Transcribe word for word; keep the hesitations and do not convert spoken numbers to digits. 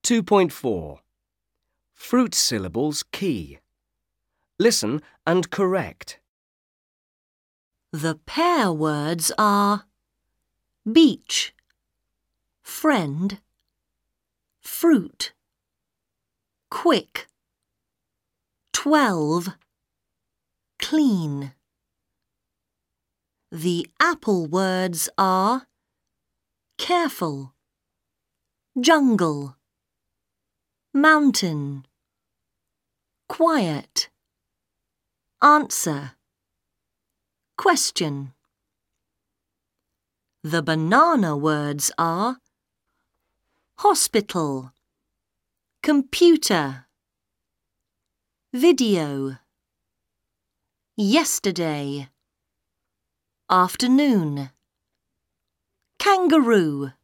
two point four. Fruit syllables key. Listen and correct. The pair words are beach, friend, fruit, quick, twelve, clean. The apple words are careful, jungle, mountain, quiet, answer, question. The banana words are hospital, computer, video, yesterday, afternoon, kangaroo.